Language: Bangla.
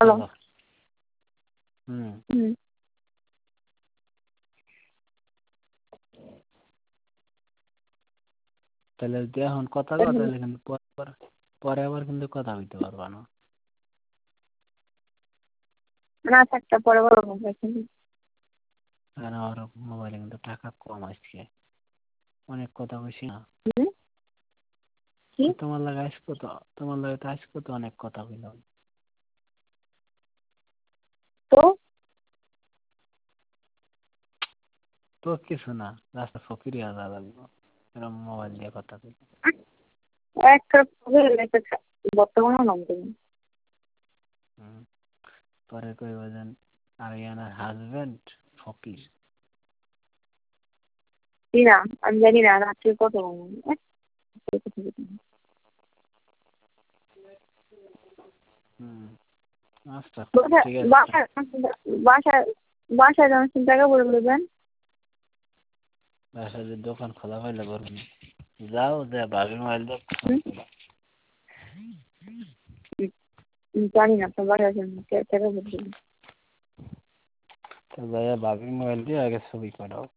হ্যালো। হুম। হুম। তাহলে যদি এখন কথা কও তাহলে কিন্তু পরে আবার কিন্তু কথা হইতে পারবা না। না থাকতে পরে বলো না। কারণ আমার মোবাইলে কিন্তু টাকা কম আসছে, অনেক কথা কইছি না। কি? তোমার লাগে আসবো তো, তোমার লাগে তো আসবো তো, অনেক কথা কইলাম। তো কিছু না, রাস্তা ফকিরি আদা লাগলো এরকম মোবাইল দিয়ে কথা কই। বর্তমানে নাম তুমি পরে কইবা যেন আরিয়ানার হাজবেন্ড ফকির। না, আমি জানি না রাত্রে কত আচ্ছা ঠিক আছে। বাসায় যখন টাকা বলে বলবেন বাসায় যে দোকান খোলা পাইলে করবেন, যাও যে ভাবি মোবাইল দিয়ে জানি না আপনার বাসায় টাকা বলবেন। তো ভাইয়া ভাবি মোবাইল দিয়ে আগে ছবি পাঠাও।